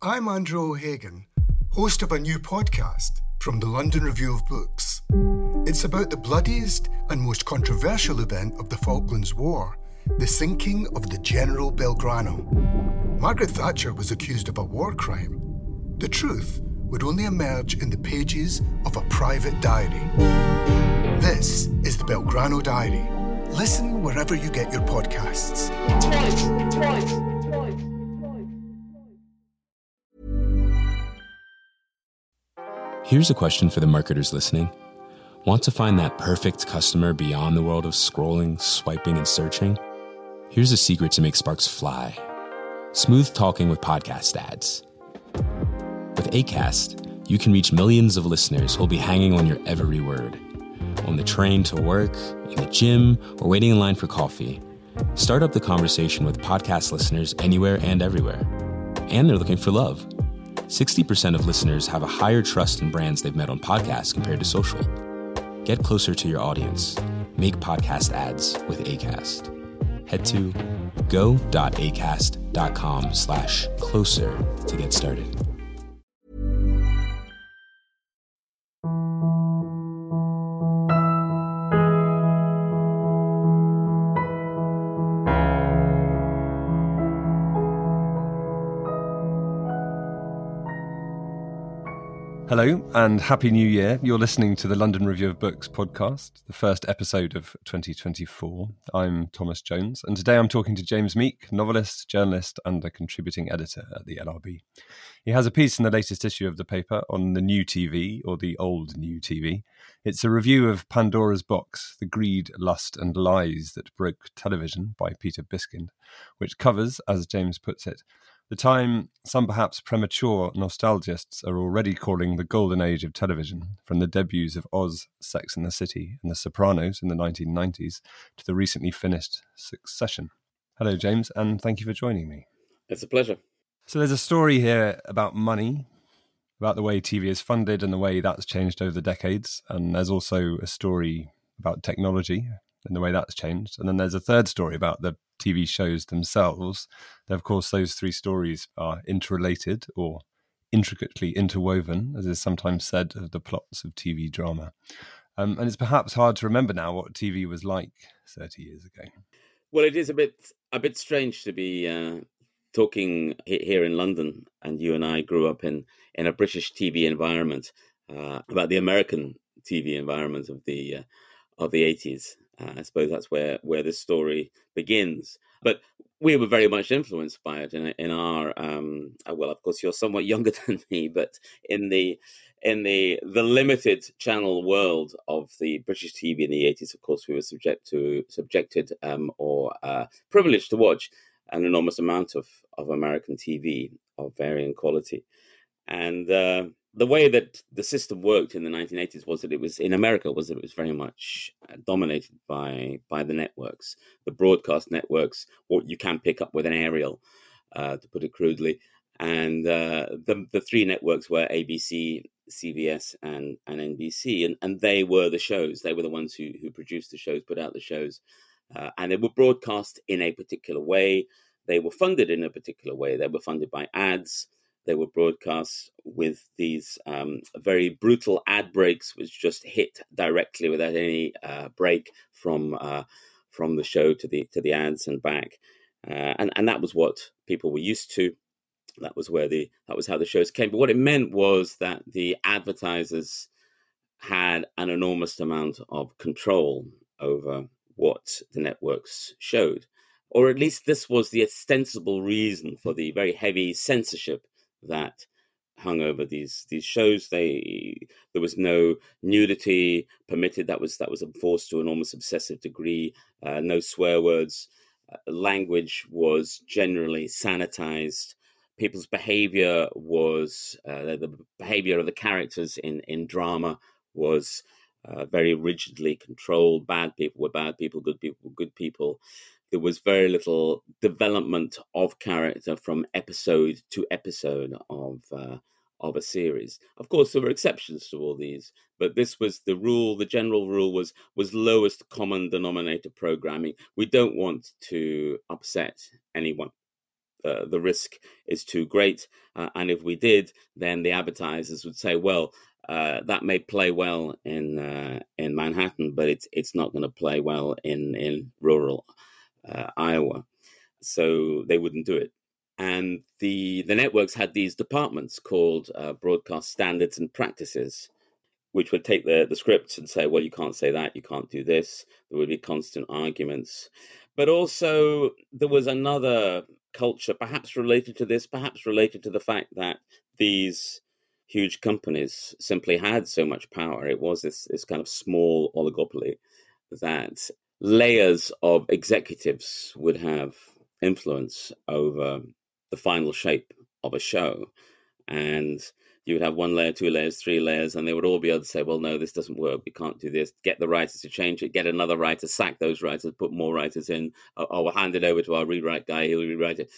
I'm Andrew O'Hagan, host of a new podcast from the London Review of Books. It's about the bloodiest and most controversial event of the Falklands War, the sinking of the General Belgrano. Margaret Thatcher was accused of a war crime. The truth would only emerge in the pages of a private diary. This is the Belgrano Diary. Listen wherever you get your podcasts. Twice. Here's a question for the marketers listening. Want to find that perfect customer beyond the world of scrolling, swiping, and searching? Here's a secret to make sparks fly. Smooth talking with podcast ads. With Acast, you can reach millions of listeners who'll be hanging on your every word. On the train to work, in the gym, or waiting in line for coffee. Start up the conversation with podcast listeners anywhere and everywhere. And they're looking for love. 60% of listeners have a higher trust in brands they've met on podcasts compared to social. Get closer to your audience. Make podcast ads with Acast. Head to go.acast.com/closer to get started. Hello and Happy New Year. You're listening to the London Review of Books podcast, the first episode of 2024. I'm Thomas Jones, and today I'm talking to James Meek, novelist, journalist and a contributing editor at the LRB. He has a piece in the latest issue of the paper on the new TV, or the old new TV. It's a review of Pandora's Box, The Greed, Lust and Lies That Broke Television by Peter Biskind, which covers, as James puts it, the time some perhaps premature nostalgists are already calling the golden age of television, from the debuts of Oz, Sex and the City and The Sopranos in the 1990s to the recently finished Succession. Hello, James, and thank you for joining me. It's a pleasure. So there's a story here about money, about the way TV is funded and the way that's changed over the decades. And there's also a story about technology and the way that's changed. And then there's a third story about the TV shows themselves. And of course, those three stories are interrelated or intricately interwoven, as is sometimes said of the plots of TV drama. And it's perhaps hard to remember now what TV was like 30 years ago. Well, it is a bit strange to be talking here in London, and you and I grew up in a British TV environment, about the American TV environment of the 80s. I suppose that's where this story begins. But we were very much influenced by it in our well, of course, you're somewhat younger than me, but in the limited channel world of the British TV in the 80s, of course, we were subjected or privileged to watch an enormous amount of American TV of varying quality. And the way that the system worked in the 1980s was that it was very much dominated by the networks, the broadcast networks, what you can pick up with an aerial, to put it crudely. And the three networks were ABC, CBS, and NBC, and they were the shows. They were the ones who produced the shows, put out the shows, and they were broadcast in a particular way. They were funded in a particular way. They were funded by ads. They were broadcast with these very brutal ad breaks, which just hit directly without any break from the show to the ads and back, and that was what people were used to. That was how the shows came. But what it meant was that the advertisers had an enormous amount of control over what the networks showed, or at least this was the ostensible reason for the very heavy censorship that hung over these shows. There was no nudity permitted. That was enforced to an almost obsessive degree. No swear words. Language was generally sanitized. People's behavior was the behavior of the characters in drama was very rigidly controlled. Bad people were bad people. Good people were good people. There was very little development of character from episode to episode of a series. Of course, there were exceptions to all these, but this was the rule. The general rule was lowest common denominator programming. We don't want to upset anyone. the risk is too great. And if we did, then the advertisers would say, well, that may play well in Manhattan, but it's not going to play well in rural Iowa. So they wouldn't do it. And the networks had these departments called broadcast standards and practices, which would take the scripts and say, well, you can't say that, you can't do this. There would be constant arguments. But also there was another culture, perhaps related to this, perhaps related to the fact that these huge companies simply had so much power. It was this kind of small oligopoly that layers of executives would have influence over the final shape of a show. And you would have 1 layer, 2 layers, 3 layers, and they would all be able to say, well, no, this doesn't work. We can't do this. Get the writers to change it. Get another writer, sack those writers, put more writers in. We'll hand it over to our rewrite guy. He'll rewrite it.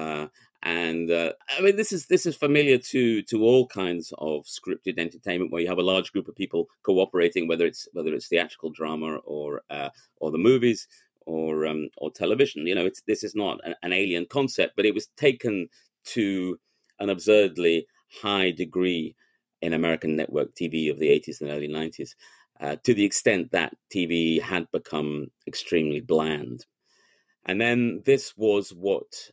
I mean, this is familiar to all kinds of scripted entertainment, where you have a large group of people cooperating, whether it's theatrical drama or the movies or television. You know, this is not an alien concept, but it was taken to an absurdly high degree in American network TV of the 80s and early 90s, to the extent that TV had become extremely bland. And then this was what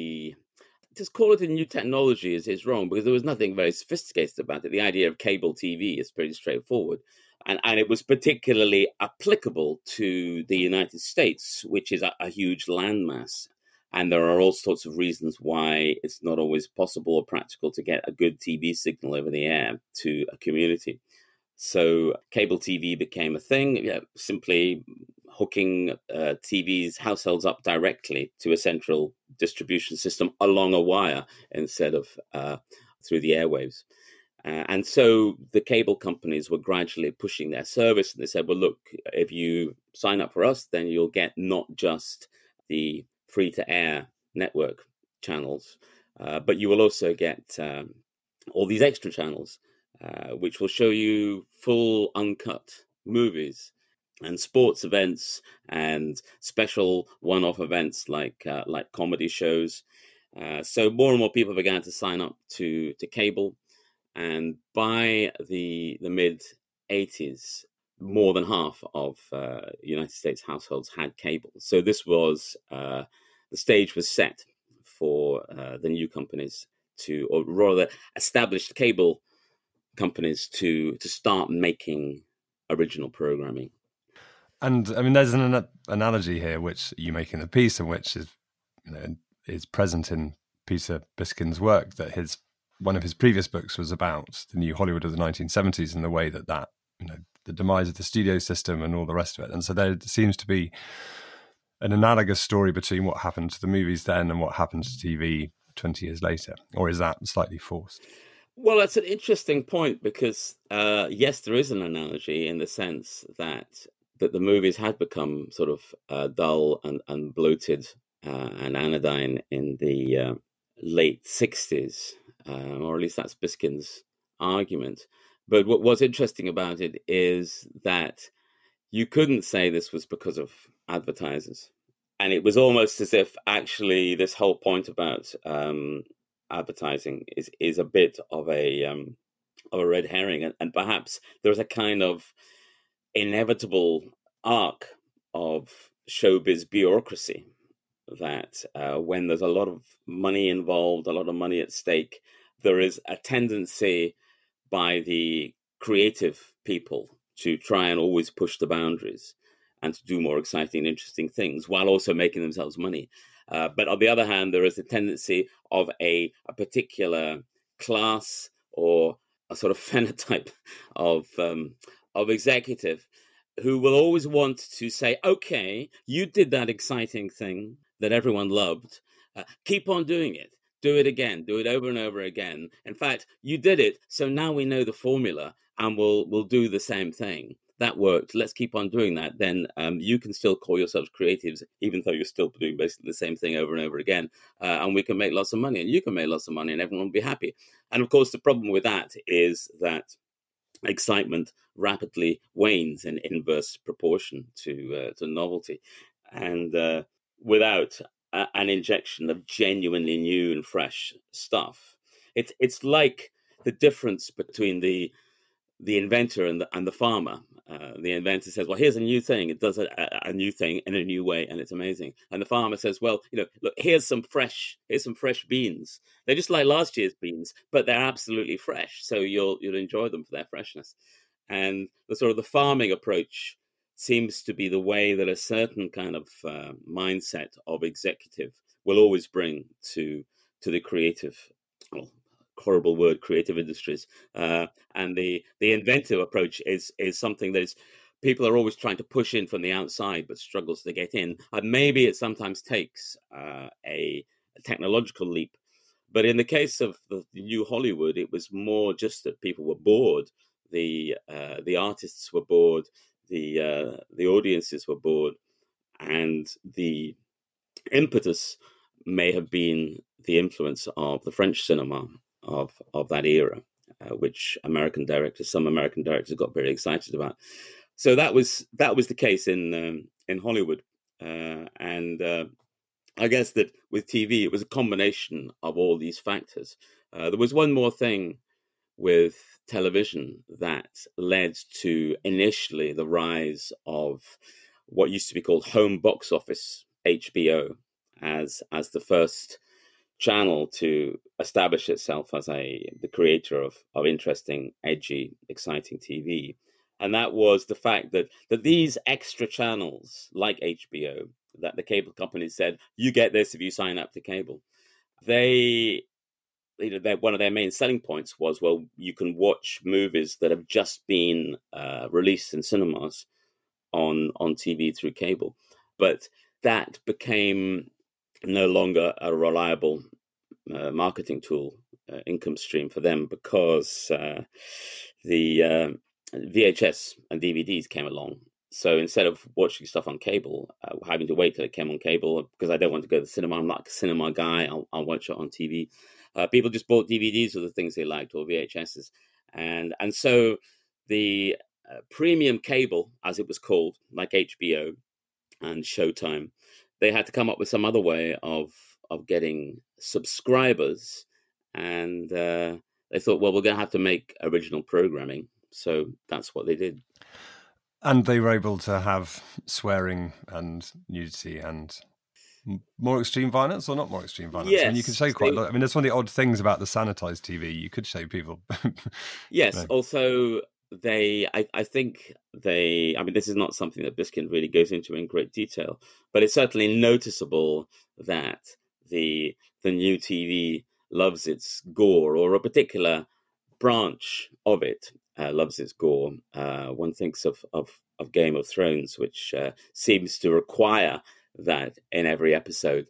just call it a new technology is wrong, because there was nothing very sophisticated about it. The idea of cable TV is pretty straightforward. And it was particularly applicable to the United States, which is a huge landmass. And there are all sorts of reasons why it's not always possible or practical to get a good TV signal over the air to a community. So cable TV became a thing, simply hooking TV's households up directly to a central distribution system along a wire instead of through the airwaves. And so the cable companies were gradually pushing their service. And they said, well, look, if you sign up for us, then you'll get not just the free-to-air network channels, but you will also get all these extra channels, which will show you full uncut movies and sports events and special one-off events like comedy shows. So more and more people began to sign up to cable, and by the mid-80s, more than half of United States households had cable. So this was the stage was set for the new companies or rather established cable companies to start making original programming. And I mean, there's an analogy here which you make in the piece, and which is present in Peter Biskind's work, that one of his previous books was about the new Hollywood of the 1970s and the way that the demise of the studio system and all the rest of it. And so there seems to be an analogous story between what happened to the movies then and what happened to TV 20 years later. Or is that slightly forced? Well, that's an interesting point, because yes, there is an analogy in the sense that the movies had become sort of dull and bloated and anodyne in the late 60s, or at least that's Biskind's argument. But what's interesting about it is that you couldn't say this was because of advertisers. And it was almost as if actually this whole point about advertising is a bit of a red herring. And perhaps there's a kind of inevitable arc of showbiz bureaucracy that when there's a lot of money involved, a lot of money at stake, there is a tendency by the creative people to try and always push the boundaries and to do more exciting and interesting things while also making themselves money. But on the other hand, there is a tendency of a particular class or a sort of phenotype of executive who will always want to say, okay, you did that exciting thing that everyone loved. Keep on doing it. Do it again. Do it over and over again. In fact, you did it, so now we know the formula, and we'll do the same thing. That worked. Let's keep on doing that. Then you can still call yourselves creatives, even though you're still doing basically the same thing over and over again. And we can make lots of money, and you can make lots of money, and everyone will be happy. And of course, the problem with that is that excitement rapidly wanes in inverse proportion to novelty. And without an injection of genuinely new and fresh stuff. It's like the difference between the inventor and the farmer. The inventor says, well, here's a new thing. It does a new thing in a new way, and it's amazing. And the farmer says, well, look, here's some fresh beans. They're just like last year's beans, but they're absolutely fresh. So you'll enjoy them for their freshness. And the sort of the farming approach seems to be the way that a certain kind of mindset of executive will always bring to the creative, horrible word, creative industries. And the inventive approach is something that is, people are always trying to push in from the outside, but struggles to get in. And maybe it sometimes takes a technological leap. But in the case of the new Hollywood, it was more just that people were bored. The artists were bored. The audiences were bored. And the impetus may have been the influence of the French cinema of that era, which some American directors got very excited about. So that was the case in Hollywood, and I guess that with TV it was a combination of all these factors. There was one more thing with television that led to initially the rise of what used to be called home box office, HBO, as the first channel to establish itself as the creator of interesting, edgy, exciting TV. And that was the fact that these extra channels like HBO, that the cable companies said, you get this if you sign up to cable. One of their main selling points was, well, you can watch movies that have just been released in cinemas on TV through cable. But that became no longer a reliable marketing tool, income stream for them, because the VHS and DVDs came along. So instead of watching stuff on cable, having to wait till it came on cable, because I don't want to go to the cinema, I'm not a cinema guy, I'll watch it on TV. People just bought DVDs of the things they liked, or VHSs. And so the premium cable, as it was called, like HBO and Showtime, they had to come up with some other way of getting subscribers. And they thought, well, we're going to have to make original programming. So that's what they did. And they were able to have swearing and nudity and more extreme violence, or not more extreme violence? Yes, I mean, you could show quite a lot. I mean, that's one of the odd things about the sanitized TV. You could show people. Yes. Also, I think I mean, this is not something that Biskind really goes into in great detail, but it's certainly noticeable that the new TV loves its gore, or a particular branch of it loves its gore. One thinks of Game of Thrones, which seems to require that in every episode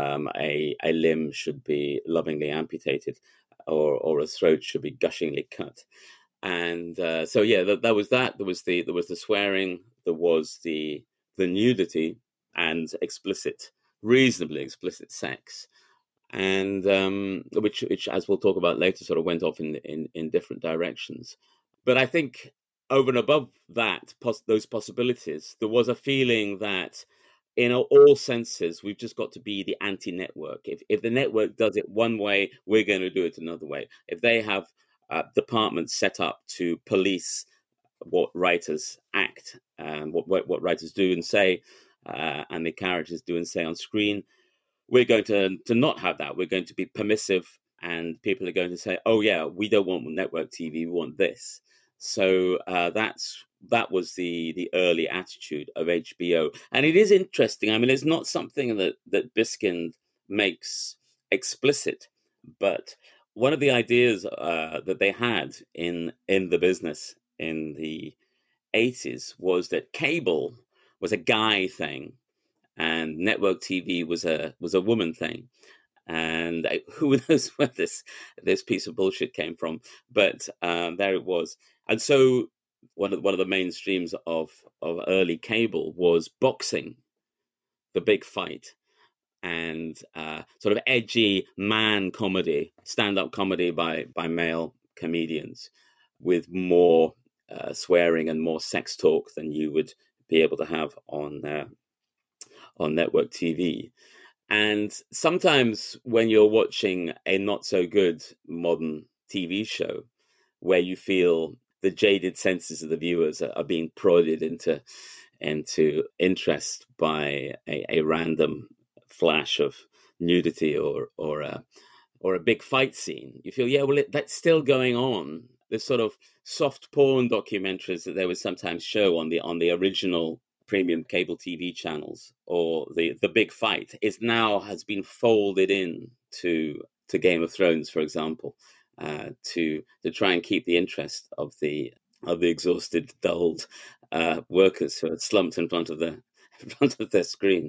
a limb should be lovingly amputated, or a throat should be gushingly cut. And so yeah, that was that. There was the swearing, there was the nudity, and reasonably explicit sex, and which as we'll talk about later, sort of went off in different directions. But I think over and above that, those possibilities, there was a feeling that in all senses, we've just got to be the anti-network. If the network does it one way, we're going to do it another way. If they have departments set up to police what writers act and what writers do and say, and the characters do and say on screen, we're going to not have that. We're going to be permissive, and people are going to say, oh yeah, we don't want network TV, we want this. So that was the early attitude of HBO. And it is interesting. I mean, it's not something that Biskind makes explicit, but one of the ideas that they had in the business in the 80s was that cable was a guy thing and network TV was a woman thing. And who knows where this piece of bullshit came from, but there it was. And so one of the main streams of early cable was boxing, the big fight, and sort of edgy man comedy, stand-up comedy by male comedians, with more swearing and more sex talk than you would be able to have on network TV. And sometimes when you're watching a not so good modern TV show, where you feel the jaded senses of the viewers are being prodded into interest by a random flash of nudity or a big fight scene, you feel, yeah, well, that's still going on. The sort of soft porn documentaries that they would sometimes show on the original premium cable TV channels, or the big fight, has been folded in to Game of Thrones, for example, to try and keep the interest of the exhausted, dulled workers who are slumped in front of their screen.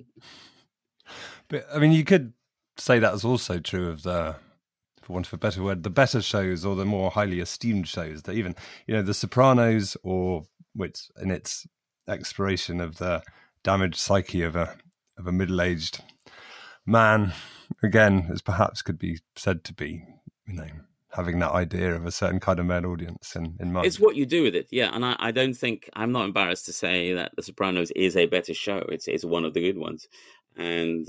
But I mean, you could say that is also true of the, for want of a better word, the better shows or the more highly esteemed shows. That even, The Sopranos, or which in its exploration of the damaged psyche of a middle-aged man, again, as perhaps could be said to be, having that idea of a certain kind of male audience in mind. It's what you do with it, yeah. And I don't think, I'm not embarrassed to say that The Sopranos is a better show. It's one of the good ones. And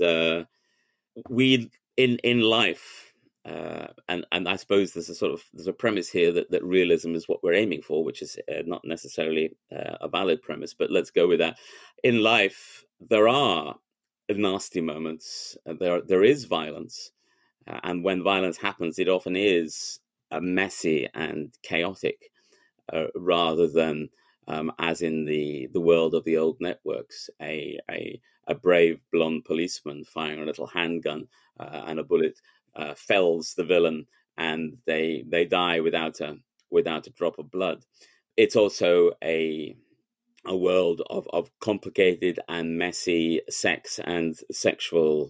we in life, and I suppose there's a premise here that realism is what we're aiming for, which is not necessarily a valid premise, but let's go with that. In life, there are nasty moments. There is violence. And when violence happens, it often is messy and chaotic, rather than, as in the world of the old networks, a brave blonde policeman firing a little handgun and a bullet fells the villain, and they die without a drop of blood. It's also a world of complicated and messy sex and sexual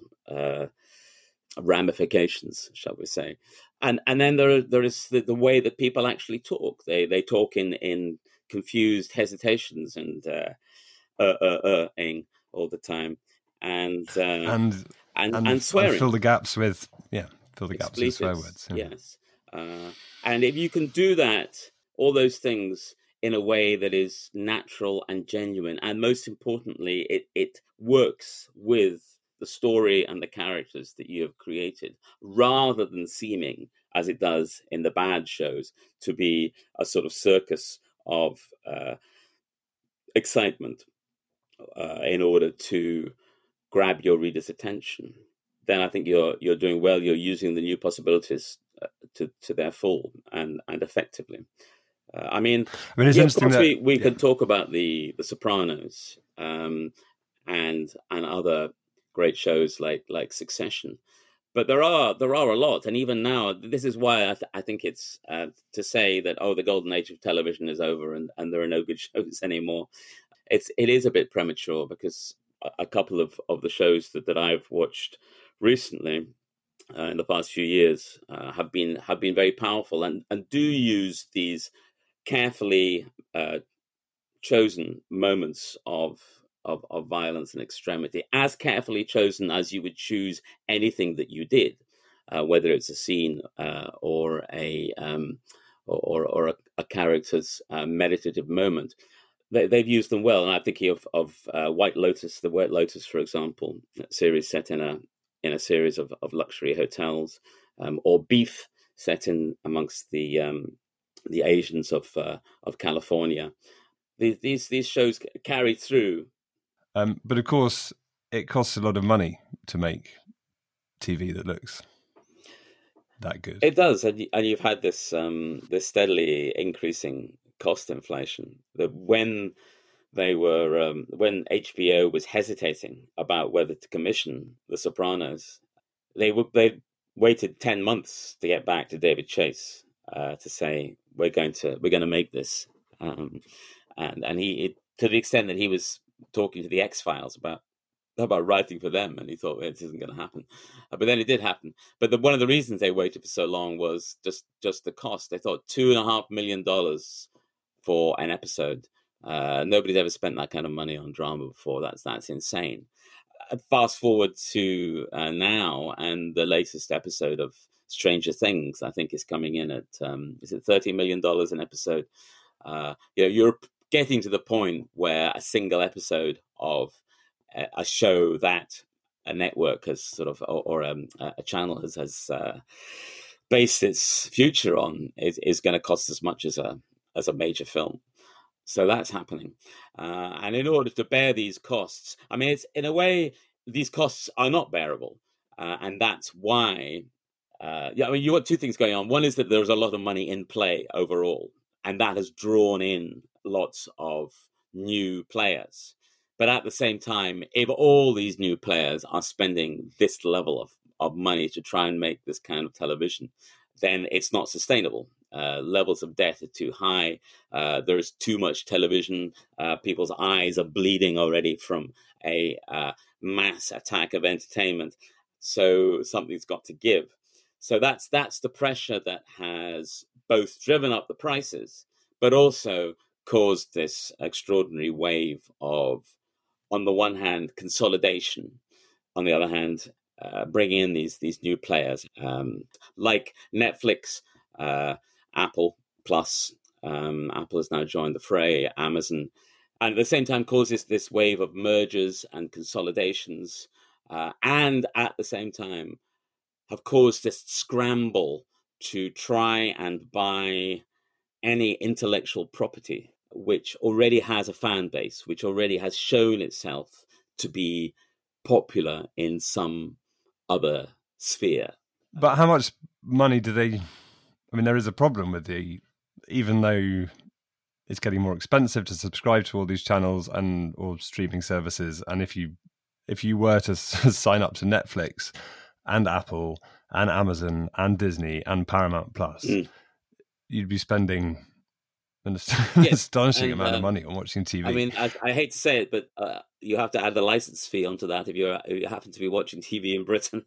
ramifications, shall we say. And then there is the way that people actually talk. They talk in confused hesitations and ing all the time, and swearing, and fill the gaps with swear words. Yeah. Yes, and if you can do that, all those things in a way that is natural and genuine, and most importantly, it works with the story and the characters that you have created, rather than seeming, as it does in the bad shows, to be a sort of circus of excitement in order to grab your reader's attention, then I think you're doing well. You're using the new possibilities to their full and effectively. It's interesting that we could talk about the Sopranos and other great shows like Succession, but there are a lot, and even now, this is why I think it's to say that the golden age of television is over and there are no good shows anymore. It is a bit premature, because a couple of the shows that I've watched recently in the past few years have been very powerful and do use these carefully chosen moments of violence and extremity, as carefully chosen as you would choose anything that you did, whether it's a scene or a character's meditative moment. They've used them well, and I'm thinking of White Lotus, the White Lotus, for example, a series set in a series of luxury hotels, or Beef, set in amongst the Asians of California. These shows carry through. But of course, it costs a lot of money to make TV that looks that good. It does, and you've had this steadily increasing cost inflation. That when when HBO was hesitating about whether to commission The Sopranos, they waited 10 months to get back to David Chase to say we're going to make this, and he, to the extent that he was talking to the X-Files about writing for them, and he thought it isn't going to happen, but then it did happen. But one of the reasons they waited for so long was just the cost. They thought $2.5 million for an episode. Nobody's ever spent that kind of money on drama before. That's insane. Fast forward to now, and the latest episode of Stranger Things, I think, is coming in at is it $30 million an episode? You're getting to the point where a single episode of a show that a network has sort of, or a channel has based its future on is going to cost as much as a major film. So that's happening. And in order to bear these costs, I mean, it's in a way, these costs are not bearable. And that's why, I mean, you got two things going on. One is that there's a lot of money in play overall, and that has drawn in lots of new players. But at the same time, if all these new players are spending this level of money to try and make this kind of television, then it's not sustainable. Levels of debt are too high. There's too much television. People's eyes are bleeding already from a mass attack of entertainment. So something's got to give. So that's the pressure that has both driven up the prices, but also caused this extraordinary wave of, on the one hand, consolidation, on the other hand, bringing in these new players like Netflix, Apple Plus. Apple has now joined the fray, Amazon, and at the same time causes this wave of mergers and consolidations, and at the same time have caused this scramble to try and buy any intellectual property which already has a fan base, which already has shown itself to be popular in some other sphere. But how much money do they... I mean, there is a problem with even though it's getting more expensive to subscribe to all these channels or streaming services, and if you were to sign up to Netflix and Apple and Amazon and Disney and Paramount Plus, you'd be spending an astonishing amount of money on watching TV. I mean, I hate to say it, but you have to add the license fee onto that if you happen to be watching TV in Britain.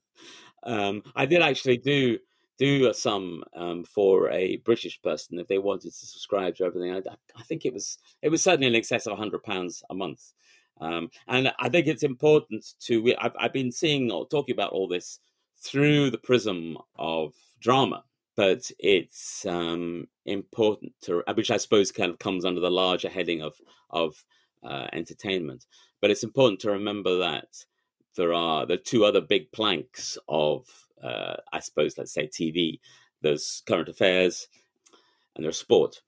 I did actually do some for a British person if they wanted to subscribe to everything. I think it was certainly in excess of £100 a month. And I think it's important I've been seeing or talking about all this through the prism of drama, but it's important which I suppose kind of comes under the larger heading of entertainment. But it's important to remember that there are two other big planks of, I suppose, let's say TV. There's current affairs and there's sport.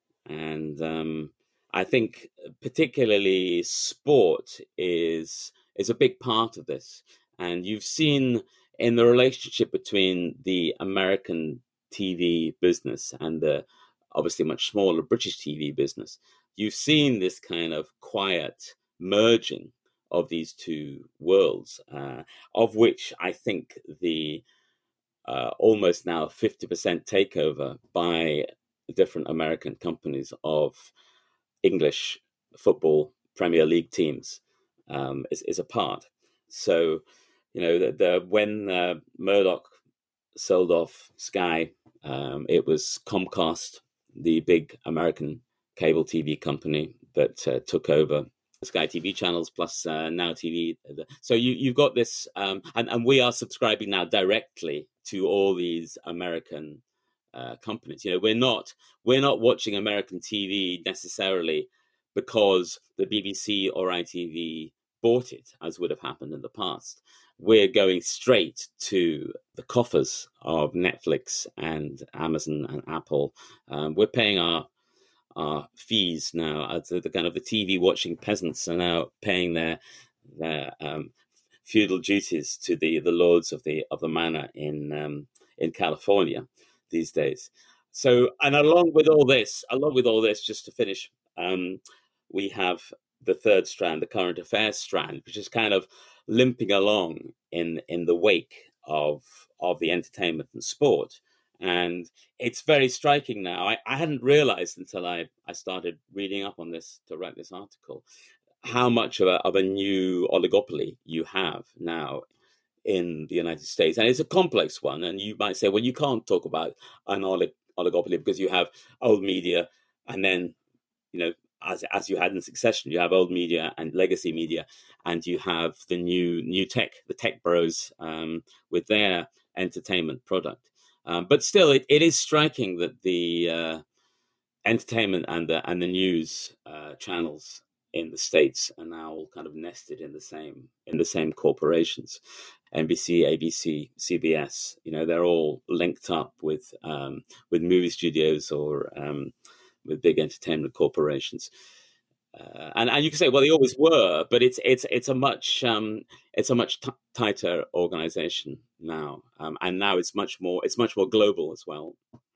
And I think particularly sport is a big part of this. And you've seen in the relationship between the American TV business and the obviously much smaller British TV business, you've seen this kind of quiet merging of these two worlds, of which I think the almost now 50% takeover by different American companies of English football Premier League teams is a part. So, when Murdoch sold off Sky, it was Comcast, the big American cable TV company, that took over Sky TV channels plus Now TV. So you've got this, and we are subscribing now directly to all these American companies. We're not watching American TV necessarily because the BBC or ITV bought it, as would have happened in the past. We're going straight to the coffers of Netflix and Amazon and Apple. We're paying our fees now. The kind of the TV watching peasants are now paying their feudal duties to the lords of the manor in California these days. So, and along with all this, just to finish, we have the third strand, the current affairs strand, which is kind of limping along in the wake of the entertainment and sport. And it's very striking now. I hadn't realized until I started reading up on this to write this article, how much of a new oligopoly you have now in the United States. And it's a complex one. And you might say, well, you can't talk about an oligopoly because you have old media and then, as you had in succession, you have old media and legacy media, and you have the new tech, the tech bros with their entertainment product. But still, it is striking that the entertainment and the news channels in the States are now all kind of nested in the same corporations. NBC, ABC, CBS, they're all linked up with movie studios or with big entertainment corporations. And you can say, well, they always were, but it's a much tighter organization now, and now it's much more global as well.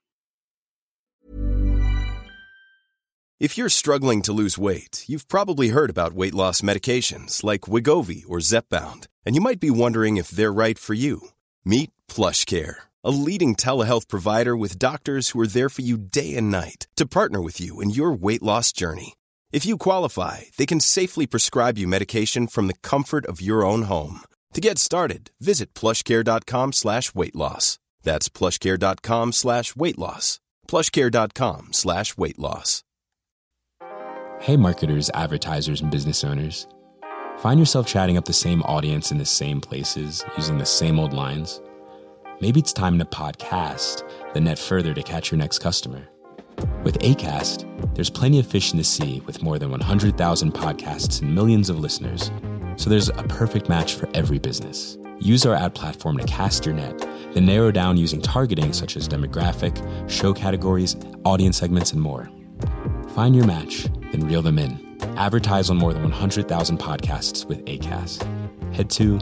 If you're struggling to lose weight, you've probably heard about weight loss medications like Wegovy or Zepbound, and you might be wondering if they're right for you. Meet PlushCare, a leading telehealth provider with doctors who are there for you day and night to partner with you in your weight loss journey. If you qualify, they can safely prescribe you medication from the comfort of your own home. To get started, visit plushcare.com/weightloss. That's plushcare.com/weightloss. plushcare.com/weightloss. Hey marketers, advertisers, and business owners. Find yourself chatting up the same audience in the same places, using the same old lines? Maybe it's time to podcast the net further to catch your next customer. With Acast, there's plenty of fish in the sea with more than 100,000 podcasts and millions of listeners. So there's a perfect match for every business. Use our ad platform to cast your net, then narrow down using targeting such as demographic, show categories, audience segments, and more. Find your match, then reel them in. Advertise on more than 100,000 podcasts with Acast. Head to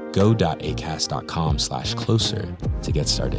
go.acast.com/closer to get started.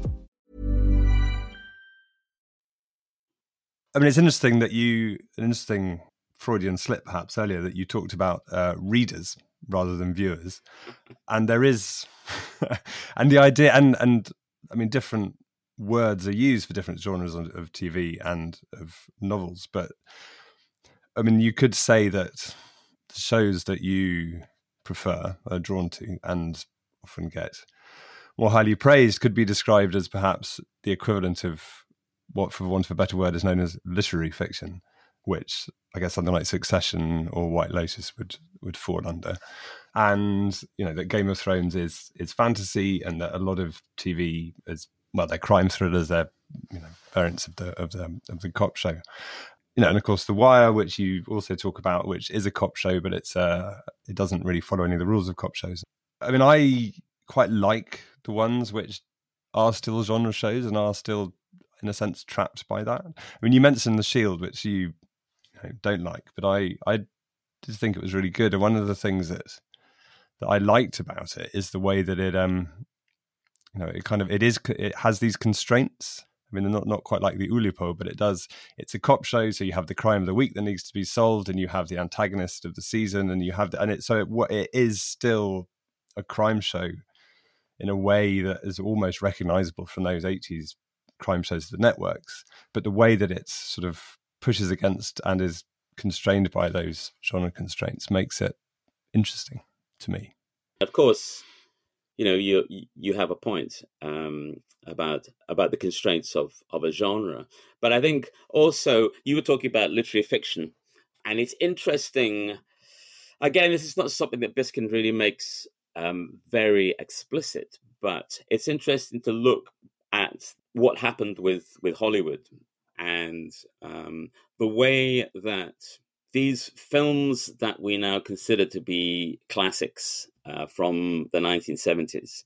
I mean, it's interesting that an interesting Freudian slip perhaps earlier, that you talked about readers rather than viewers. And there is, and the idea, and I mean, different words are used for different genres of TV and of novels. But I mean, you could say that the shows that you prefer, are drawn to, and often get more highly praised, could be described as perhaps the equivalent of what, for want of a better word, is known as literary fiction, which I guess something like Succession or White Lotus would fall under. And that Game of Thrones is fantasy, and that a lot of TV is, well, they're crime thrillers, they're variants of the cop show. And of course The Wire, which you also talk about, which is a cop show, but it doesn't really follow any of the rules of cop shows. I mean, I quite like the ones which are still genre shows and are still, in a sense, trapped by that. I mean, you mentioned The Shield, which you don't like, but I just think it was really good. And one of the things that I liked about it is the way that it it has these constraints. I mean, they're not quite like the Oulipo, but it's a cop show, so you have the crime of the week that needs to be solved, and you have the antagonist of the season, and it is still a crime show in a way that is almost recognizable from those 80s crime shows of the networks. But the way that it sort of pushes against and is constrained by those genre constraints makes it interesting to me. Of course, you have a point about the constraints of a genre, but I think also you were talking about literary fiction, and it's interesting. Again, this is not something that Biskin really makes very explicit, but it's interesting to look at what happened with Hollywood and the way that these films that we now consider to be classics from the 1970s.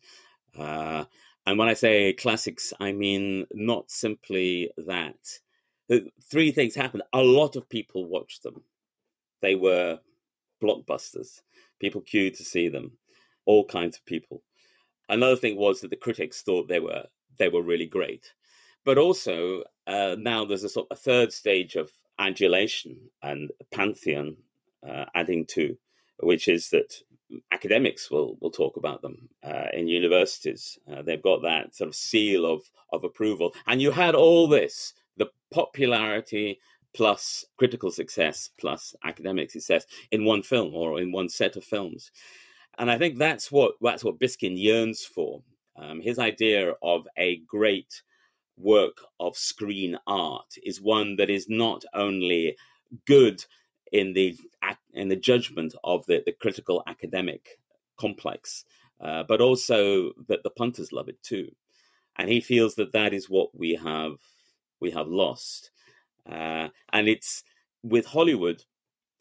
And when I say classics, I mean not simply that. Three things happened. A lot of people watched them. They were blockbusters. People queued to see them. All kinds of people. Another thing was that the critics thought they were really great. But also, now there's a third stage of adulation and pantheon adding to, which is that academics will talk about them in universities. They've got that sort of seal of approval. And you had all this, the popularity plus critical success plus academic success in one film or in one set of films. And I think that's what Biskin yearns for. His idea of a great work of screen art is one that is not only good in the judgment of the critical academic complex, but also that the punters love it too. And he feels that is what we have lost. And it's with Hollywood,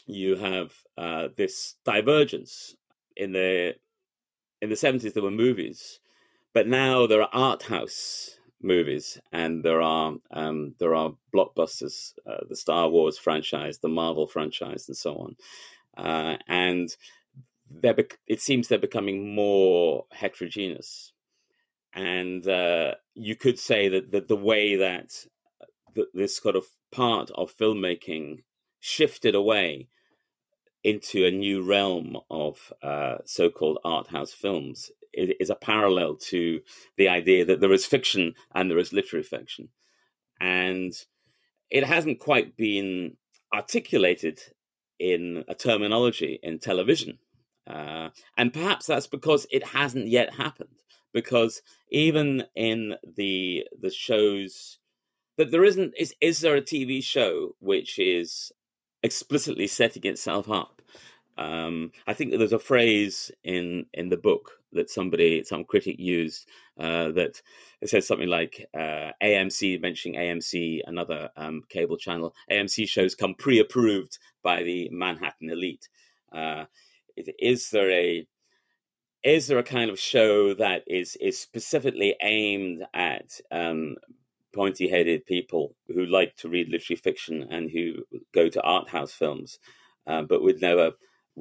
you have this divergence. In the 70s, there were movies, but now there are art house movies, and there are blockbusters, the Star Wars franchise, the Marvel franchise, and so on. And it seems they're becoming more heterogeneous. And you could say that the way that this sort of part of filmmaking shifted away into a new realm of so-called art house films is a parallel to the idea that there is fiction and there is literary fiction. And it hasn't quite been articulated in a terminology in television. And perhaps that's because it hasn't yet happened. Because even in the shows that there isn't, is there a TV show which is explicitly setting itself up? I think that there's a phrase in the book that some critic used that it says something like AMC, mentioning AMC, another cable channel. AMC shows come pre-approved by the Manhattan elite. Is there a kind of show that is specifically aimed at pointy-headed people who like to read literary fiction and who go to art house films, but would never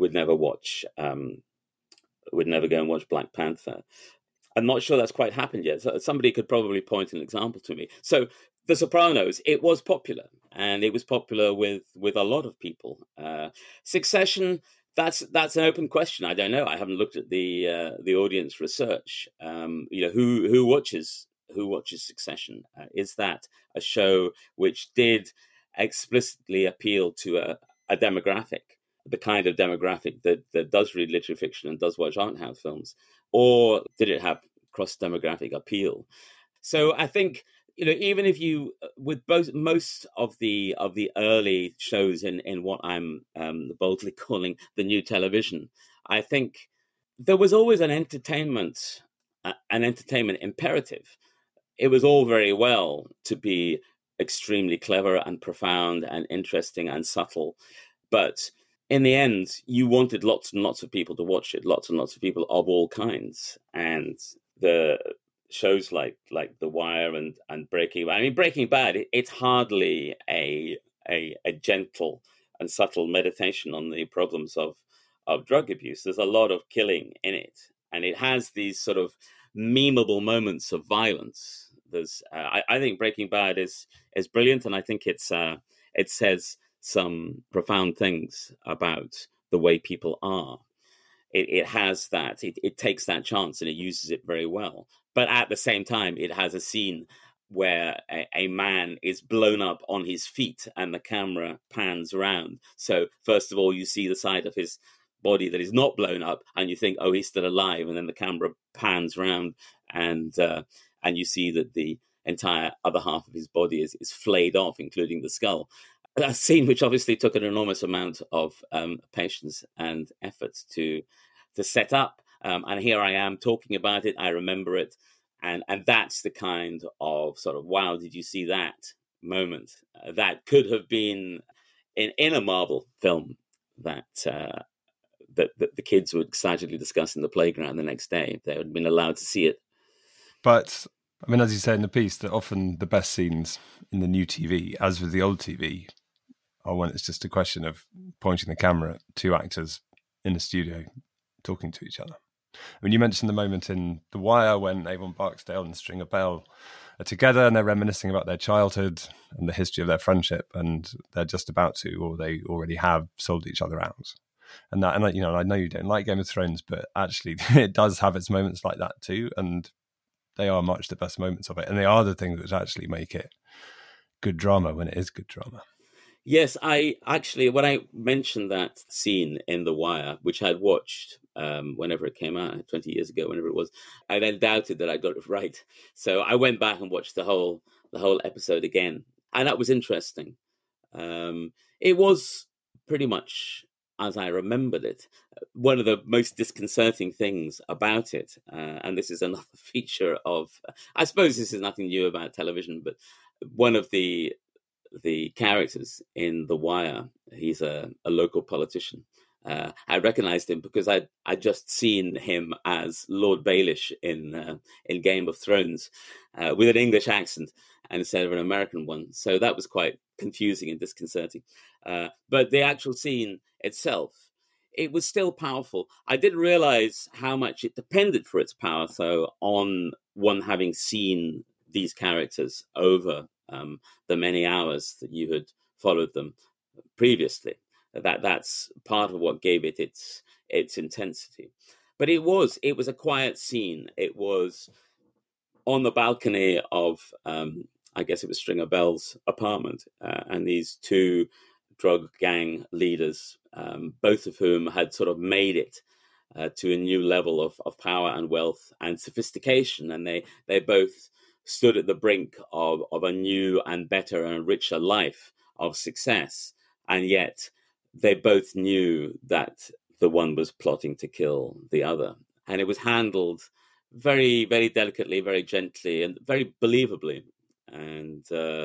go and watch Black Panther? I'm not sure that's quite happened yet. So somebody could probably point an example to me. So The Sopranos, it was popular, and it was popular with a lot of people. Succession, that's an open question. I don't know. I haven't looked at the audience research. Who watches Succession? Is that a show which did explicitly appeal to a demographic, the kind of demographic that does read literary fiction and does watch art house films, or did it have cross-demographic appeal? So I think, even if you, with most of the early shows in what I'm boldly calling the new television, I think there was always an entertainment imperative. It was all very well to be extremely clever and profound and interesting and subtle, but in the end, you wanted lots and lots of people to watch it, lots and lots of people of all kinds. And the shows like The Wire and Breaking Bad. I mean, Breaking Bad, it's hardly a gentle and subtle meditation on the problems of drug abuse. There's a lot of killing in it, and it has these sort of memeable moments of violence. I think Breaking Bad is brilliant, and I think it says some profound things about the way people are. It has that. It takes that chance and it uses it very well. But at the same time, it has a scene where a man is blown up on his feet and the camera pans around. So first of all, you see the side of his body that is not blown up, and you think, oh, he's still alive. And then the camera pans around, and you see that the entire other half of his body is flayed off, including the skull. A scene which obviously took an enormous amount of patience and effort to set up. And here I am talking about it. I remember it. And that's the kind of sort of, wow, did you see that moment? That could have been in a Marvel film that the kids would excitedly discuss in the playground the next day if they had been allowed to see it. But, I mean, as you say in the piece, that often the best scenes in the new TV, as with the old TV, are when it's just a question of pointing the camera at two actors in a studio talking to each other. I mean, you mentioned the moment in The Wire when Avon Barksdale and Stringer Bell are together and they're reminiscing about their childhood and the history of their friendship, and they're just about to, or they already have, sold each other out. And I know you don't like Game of Thrones, but actually it does have its moments like that too, and they are much the best moments of it, and they are the things which actually make it good drama when it is good drama. Yes, I actually, when I mentioned that scene in The Wire, which I'd watched whenever it came out, 20 years ago, whenever it was, I then doubted that I got it right. So I went back and watched the whole episode again, and that was interesting. It was pretty much as I remembered it. One of the most disconcerting things about it, and this is another feature of, I suppose this is nothing new about television, but one of the the characters in The Wire. He's a local politician. I recognized him because I'd just seen him as Lord Baelish in Game of Thrones with an English accent instead of an American one. So that was quite confusing and disconcerting. But the actual scene itself, it was still powerful. I didn't realize how much it depended for its power, though, on one having seen these characters over the many hours that you had followed them previously. That's part of what gave it its intensity. But it was a quiet scene. It was on the balcony of, I guess it was Stringer Bell's apartment, and these two drug gang leaders, both of whom had sort of made it to a new level of power and wealth and sophistication, and they both stood at the brink of a new and better and richer life of success, and yet they both knew that the one was plotting to kill the other. And it was handled very, very delicately, very gently, and very believably. And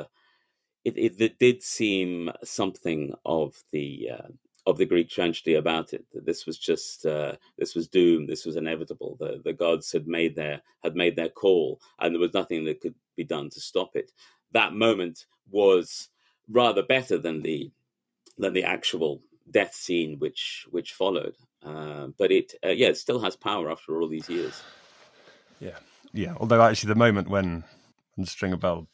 it did seem something of the Greek tragedy about it. That this was just this was doomed. This was inevitable. The gods had made their call, and there was nothing that could be done to stop it. That moment was rather better than the actual death scene which followed. But it still has power after all these years. Yeah. Although actually, the moment when Stringer Bell,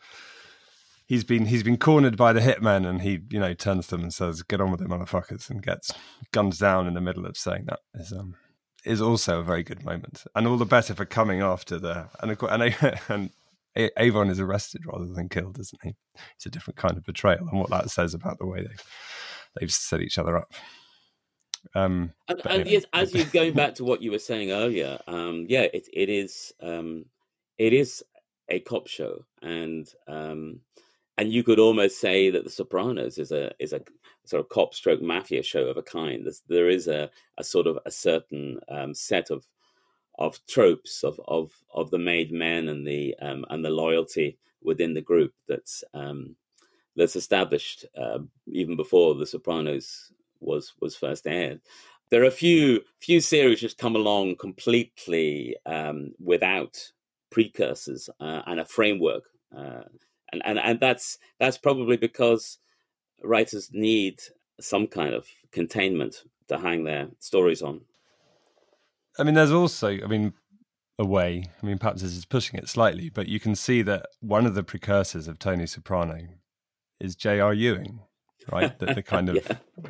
he's been cornered by the hitmen, and he turns to them and says, "Get on with it, motherfuckers," and gets guns down in the middle of saying that is also a very good moment, and all the better for coming after and Avon is arrested rather than killed, isn't he? It's a different kind of betrayal, and what that says about the way they've set each other up. Yes, as you're going back to what you were saying earlier, it is a cop show, and you could almost say that The Sopranos is a sort of cop stroke mafia show of a kind. There is a sort of a certain set of tropes of the made men and the loyalty within the group that's established even before The Sopranos was first aired. There are a few series just come along completely without precursors and a framework, and that's probably because writers need some kind of containment to hang their stories on. I mean, there's also, a way. Perhaps this is pushing it slightly, but you can see that one of the precursors of Tony Soprano is J.R. Ewing, right? The kind of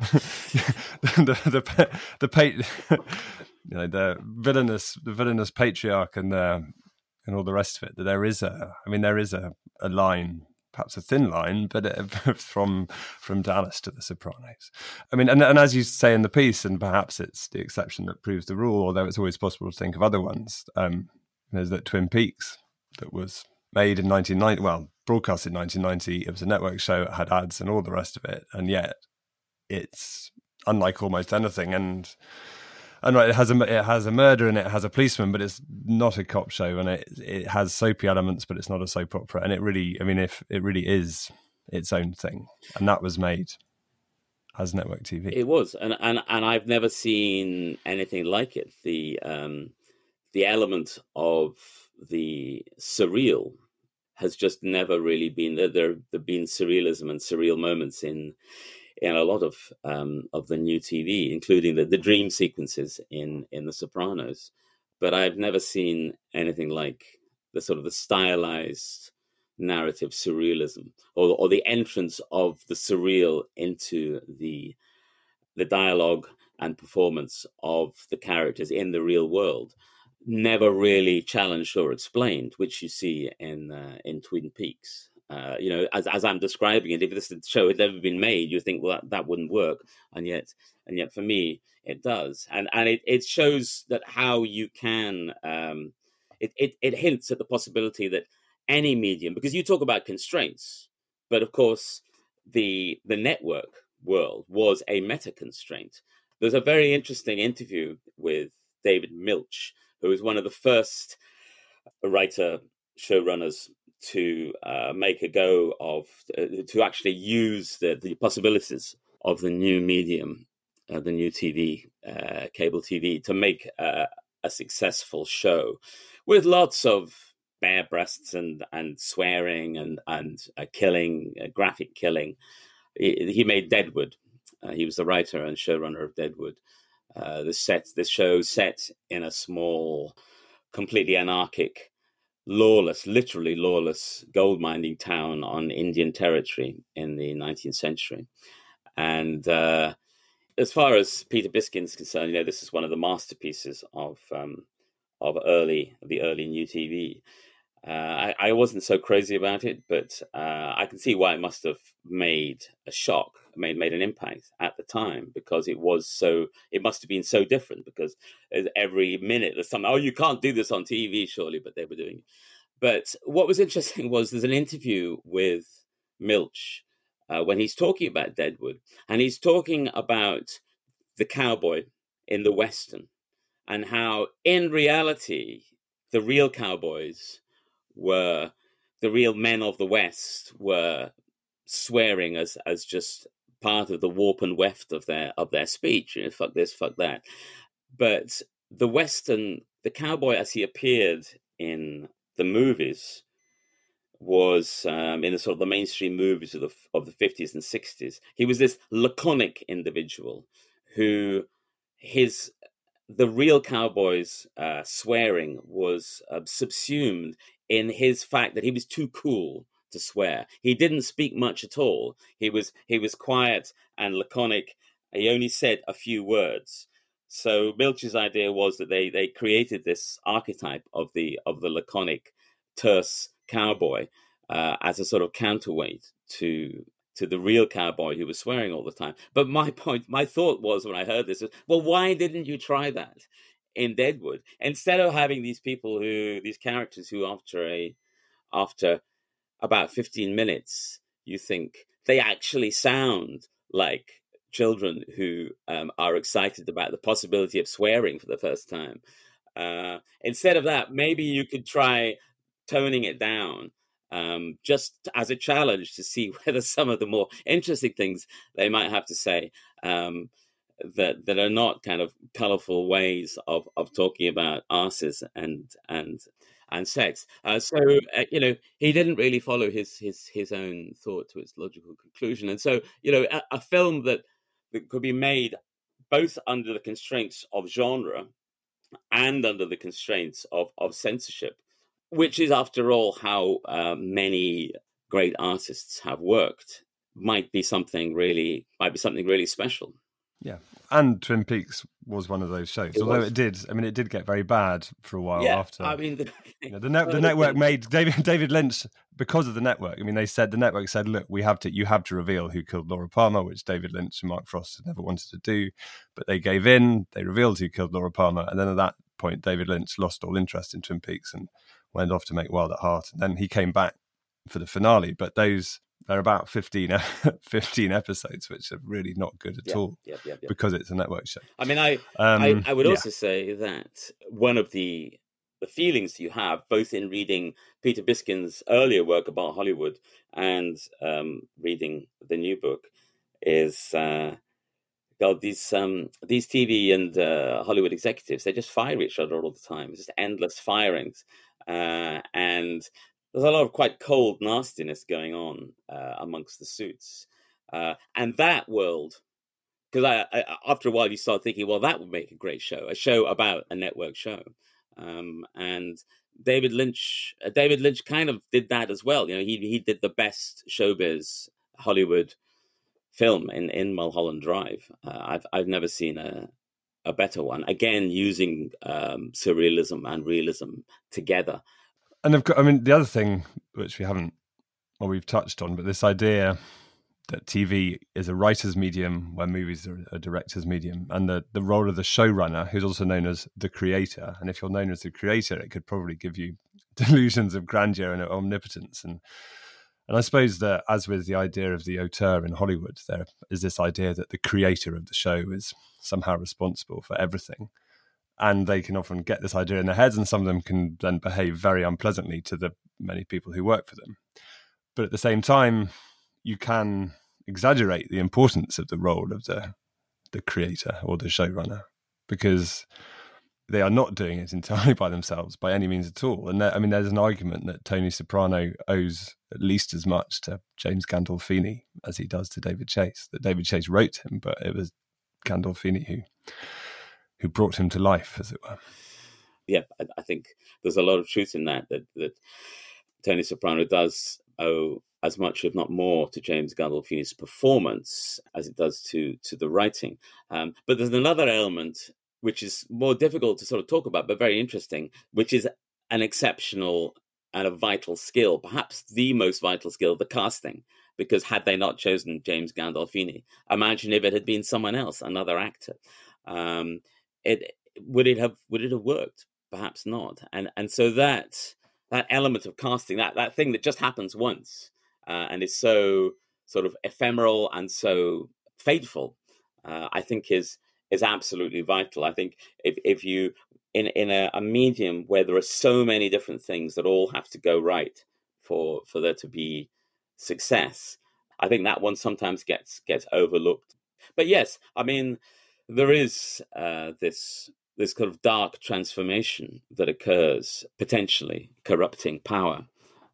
the villainous patriarch and all the rest of it. That there is a line, perhaps a thin line, but from Dallas to The Sopranos. And as you say in the piece, and perhaps it's the exception that proves the rule, although it's always possible to think of other ones. There's that Twin Peaks that was made in 1990, well, broadcast in 1990. It was a network show, it had ads and all the rest of it, and yet it's unlike almost anything. And right, it has a murder and it has a policeman, but it's not a cop show, and it has soapy elements, but it's not a soap opera. And it really, if it really is its own thing, and that was made as network TV. It was, and I've never seen anything like it. The element of the surreal has just never really been there. There've been surrealism and surreal moments in a lot of the new TV, including the dream sequences in The Sopranos. But I've never seen anything like the sort of the stylized narrative surrealism, or the entrance of the surreal into the dialogue and performance of the characters in the real world, never really challenged or explained, which you see in Twin Peaks. As I'm describing it, if this show had never been made, you think, well, that wouldn't work, and yet for me it does, and it shows that how you can. It hints at the possibility that any medium, because you talk about constraints, but of course the network world was a meta constraint. There's a very interesting interview with David Milch, who was one of the first writer showrunners to make a go of, to actually use the possibilities of the new medium, the new TV, cable TV, to make a successful show with lots of bare breasts and swearing and killing, graphic killing. He made Deadwood. He was the writer and showrunner of Deadwood. This show set in a small, completely anarchic, literally lawless gold mining town on Indian territory in the 19th century. And as far as Peter Biskind's concerned, this is one of the masterpieces of the early new TV. I wasn't so crazy about it, but I can see why it must have made a shock, made an impact at the time, because it must have been so different, because every minute there's something, oh, you can't do this on TV, surely, but they were doing it. But what was interesting was there's an interview with Milch when he's talking about Deadwood, and he's talking about the cowboy in the Western, and how in reality, the real cowboys were, the real men of the West were swearing as just part of the warp and weft of their speech. Fuck this, fuck that. But the Western, the cowboy as he appeared in the movies was in the sort of the mainstream movies of the 50s and 60s. He was this laconic individual who the real cowboy's swearing was subsumed in his fact that he was too cool to swear. He didn't speak much at all. He was quiet and laconic. He only said a few words. So Milch's idea was that they created this archetype of the laconic, terse cowboy as a sort of counterweight to the real cowboy who was swearing all the time. But my thought was, when I heard this, well, why didn't you try that in Deadwood, instead of having these characters who after about 15 minutes, you think they actually sound like children who are excited about the possibility of swearing for the first time. Instead of that, maybe you could try toning it down, just as a challenge to see whether some of the more interesting things they might have to say that are not kind of colorful ways of talking about arses and sex. He didn't really follow his own thought to its logical conclusion. And so, a film that could be made both under the constraints of genre and under the constraints of censorship, which is, after all, how many great artists have worked, might be something really special. Yeah, and Twin Peaks was one of those shows. Although it did get very bad for a while after. I mean, the network made David Lynch, because of the network. I mean, the network said, look, you have to reveal who killed Laura Palmer, which David Lynch and Mark Frost had never wanted to do, but they gave in. They revealed who killed Laura Palmer, and then at that point, David Lynch lost all interest in Twin Peaks and went off to make Wild at Heart. And then he came back for the finale, but they're about 15 episodes, which are really not good at all because it's a network show. I mean, I would also say that one of the feelings you have, both in reading Peter Biskind's earlier work about Hollywood and reading the new book, is these TV and Hollywood executives, they just fire each other all the time. It's just endless firings, and there's a lot of quite cold nastiness going on amongst the suits. And that world, because after a while you start thinking, well, that would make a great show, a show about a network show. And David Lynch kind of did that as well. He did the best showbiz Hollywood film in Mulholland Drive. I've never seen a better one. Again, using surrealism and realism together. And the other thing which we've touched on, but this idea that TV is a writer's medium where movies are a director's medium, and the role of the showrunner, who's also known as the creator. And if you're known as the creator, it could probably give you delusions of grandeur and omnipotence. And I suppose that, as with the idea of the auteur in Hollywood, there is this idea that the creator of the show is somehow responsible for everything. And they can often get this idea in their heads, and some of them can then behave very unpleasantly to the many people who work for them. But at the same time, you can exaggerate the importance of the role of the creator or the showrunner, because they are not doing it entirely by themselves by any means at all. And there's an argument that Tony Soprano owes at least as much to James Gandolfini as he does to David Chase. That David Chase wrote him, but it was Gandolfini who brought him to life, as it were. Yeah, I think there's a lot of truth in that Tony Soprano does owe as much, if not more, to James Gandolfini's performance as it does to the writing. But there's another element which is more difficult to sort of talk about, but very interesting, which is an exceptional and a vital skill, perhaps the most vital skill, the casting. Because had they not chosen James Gandolfini, imagine if it had been someone else, another actor. Would it have worked? Perhaps not. And so that element of casting, that thing that just happens once and is so sort of ephemeral and so fateful, I think is absolutely vital. I think if you in a medium where there are so many different things that all have to go right for there to be success, I think that one sometimes gets overlooked. But yes, I mean, there is this kind of dark transformation that occurs, potentially corrupting power,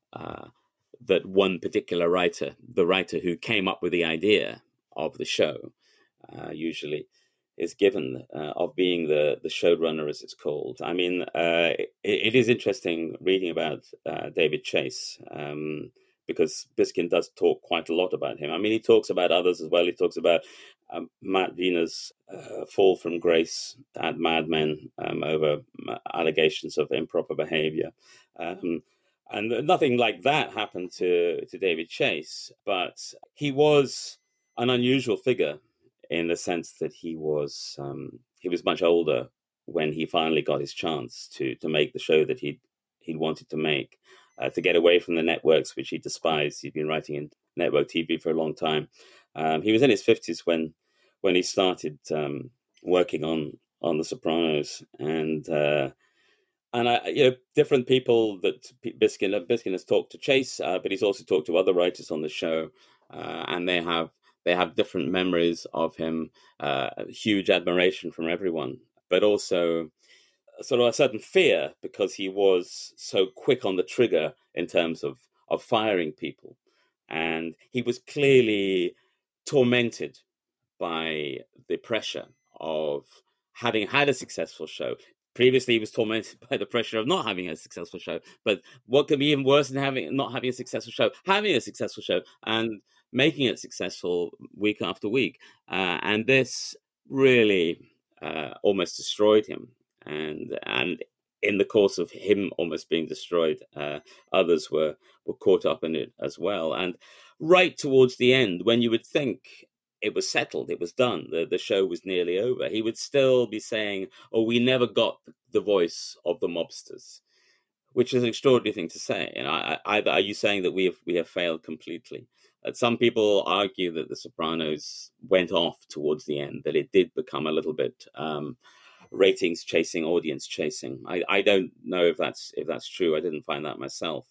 that one particular writer, the writer who came up with the idea of the show, usually is given of being the showrunner, as it's called. I mean, it is interesting reading about David Chase, because Biskin does talk quite a lot about him. I mean, he talks about others as well. He talks about Matt Wiener's fall from grace at Mad Men over allegations of improper behavior. And nothing like that happened to David Chase, but he was an unusual figure in the sense that he was much older when he finally got his chance to make the show that he'd wanted to make, to get away from the networks which he despised. He'd been writing in network TV for a long time. He was in his 50s when he started working on The Sopranos, and different people that Biskin has talked to Chase, but he's also talked to other writers on the show, and they have different memories of him, huge admiration from everyone, but also sort of a certain fear because he was so quick on the trigger in terms of firing people. And he was clearly tormented by the pressure of having had a successful show. Previously, he was tormented by the pressure of not having a successful show. But what could be even worse than not having a successful show? Having a successful show and making it successful week after week. And this really almost destroyed him. And in the course of him almost being destroyed, others were caught up in it as well. And right towards the end, when you would think it was settled, it was done, the show was nearly over, he would still be saying, "Oh, we never got the voice of the mobsters," which is an extraordinary thing to say. And either are you saying that we have failed completely? Some people argue that The Sopranos went off towards the end, that it did become a little bit ratings chasing, audience chasing. I don't know if that's true. I didn't find that myself,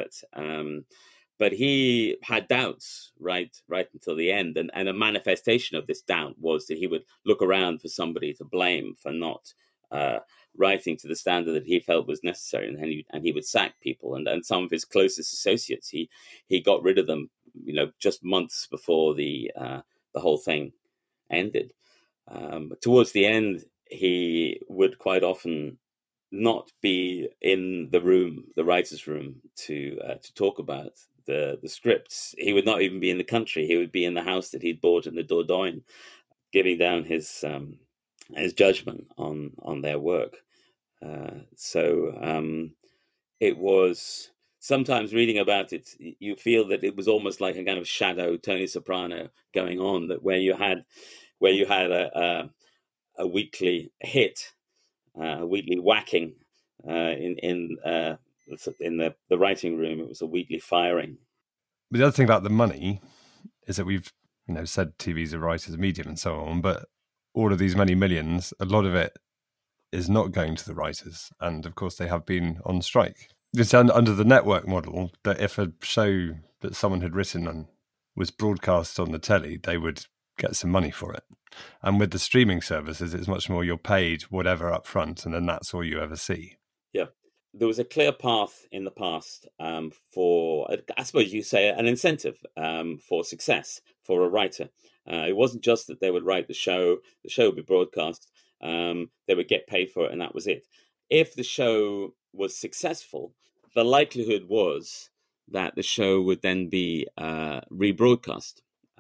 but he had doubts right until the end, and a manifestation of this doubt was that he would look around for somebody to blame for not writing to the standard that he felt was necessary, and he would sack people, and some of his closest associates he got rid of them, just months before the whole thing ended. Towards the end, he would quite often not be in the room, the writer's room, to talk about the scripts. He would not even be in the country. He would be in the house that he'd bought in the Dordogne, giving down his judgment on their work. So it was, sometimes reading about it, you feel that it was almost like a kind of shadow Tony Soprano going on, that where you had a weekly hit, a weekly whacking in the writing room, it was a weekly firing. But the other thing about the money is that we've said TV's a writer's medium and so on, but all of these many millions, a lot of it is not going to the writers. And of course, they have been on strike. It's under the network model that if a show that someone had written on was broadcast on the telly, they would get some money for it. And with the streaming services, it's much more you're paid whatever up front, and then that's all you ever see. Yeah. There was a clear path in the past for, I suppose you say, an incentive for success for a writer. It wasn't just that they would write the show would be broadcast, they would get paid for it, and that was it. If the show was successful, the likelihood was that the show would then be rebroadcast,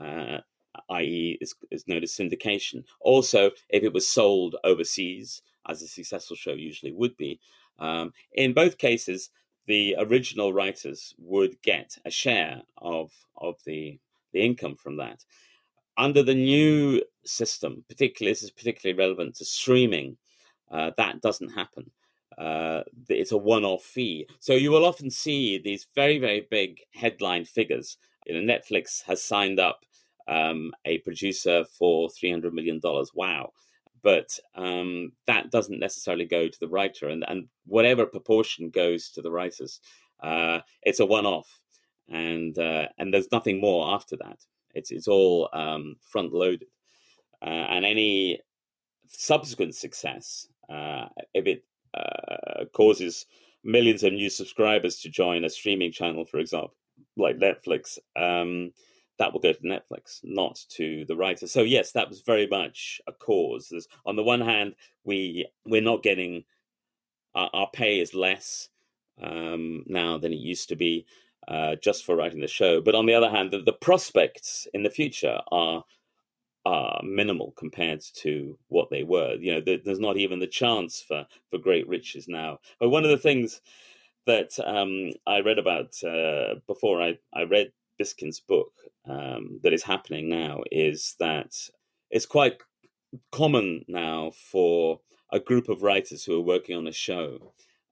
i.e. is known as syndication. Also, if it was sold overseas, as a successful show usually would be, in both cases, the original writers would get a share of the income from that. Under the new system, this is particularly relevant to streaming, that doesn't happen. It's a one-off fee. So you will often see these very, very big headline figures. Netflix has signed up a producer for $300 million. Wow. But that doesn't necessarily go to the writer. And whatever proportion goes to the writers, it's a one-off. And there's nothing more after that. It's all front-loaded. And any subsequent success, if it causes millions of new subscribers to join a streaming channel, for example, like Netflix, that will go to Netflix, not to the writer. So yes, that was very much a cause. On the one hand, we're not getting our pay is less now than it used to be just for writing the show. But on the other hand, the prospects in the future are minimal compared to what they were. There's not even the chance for great riches now. But one of the things that I read about before I read Biskin's book that is happening now is that it's quite common now for a group of writers who are working on a show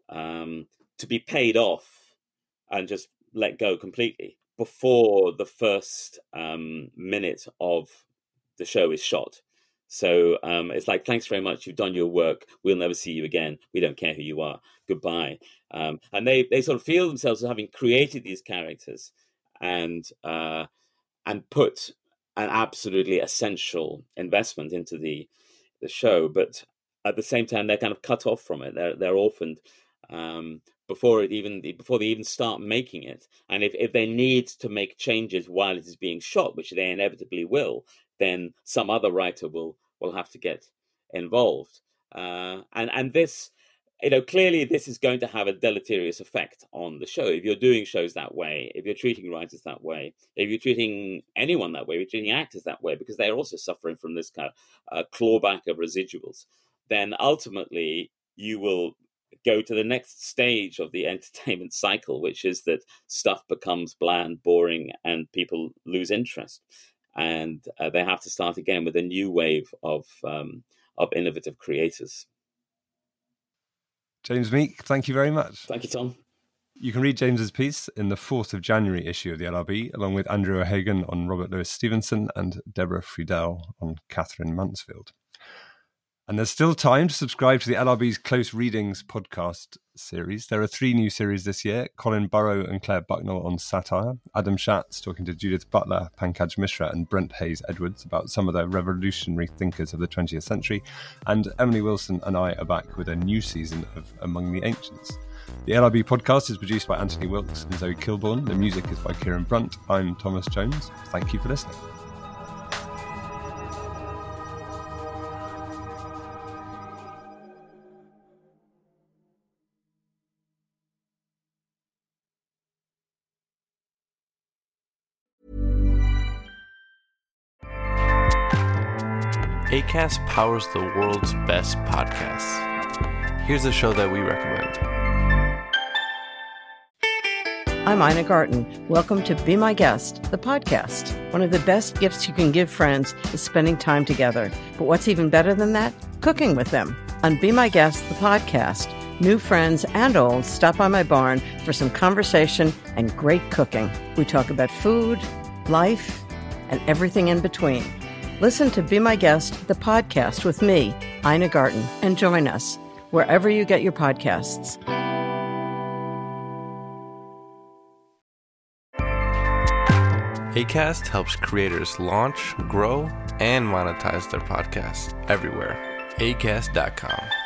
to be paid off and just let go completely before the first minute of the show is shot. So it's like, thanks very much, you've done your work, we'll never see you again, we don't care who you are, goodbye. And they sort of feel themselves as having created these characters and put an absolutely essential investment into the show, but at the same time they're kind of cut off from it. They're orphaned before they even start making it. And if they need to make changes while it is being shot, which they inevitably will, then some other writer will have to get involved. And this, clearly this is going to have a deleterious effect on the show. If you're doing shows that way, if you're treating writers that way, if you're treating anyone that way, if you're treating actors that way, because they're also suffering from this kind of clawback of residuals, then ultimately you will go to the next stage of the entertainment cycle, which is that stuff becomes bland, boring, and people lose interest. And they have to start again with a new wave of innovative creators. James Meek, thank you very much. Thank you, Tom. You can read James's piece in the 4th of January issue of the LRB, along with Andrew O'Hagan on Robert Louis Stevenson and Deborah Friedel on Catherine Mansfield. And there's still time to subscribe to the LRB's Close Readings podcast series. There are 3 new series this year: Colin Burrow and Claire Bucknell on satire, Adam Schatz talking to Judith Butler, Pankaj Mishra and Brent Hayes Edwards about some of the revolutionary thinkers of the 20th century, and Emily Wilson and I are back with a new season of Among the Ancients. The LRB podcast is produced by Anthony Wilkes and Zoe Kilbourne. The music is by Kieran Brunt. I'm Thomas Jones. Thank you for listening. Acast powers the world's best podcasts. Here's a show that we recommend. I'm Ina Garten. Welcome to Be My Guest, the podcast. One of the best gifts you can give friends is spending time together. But what's even better than that? Cooking with them. On Be My Guest, the podcast, new friends and old stop by my barn for some conversation and great cooking. We talk about food, life, and everything in between. Listen to Be My Guest, the podcast with me, Ina Garten, and join us. wherever you get your podcasts. Acast helps creators launch, grow, and monetize their podcasts everywhere. Acast.com.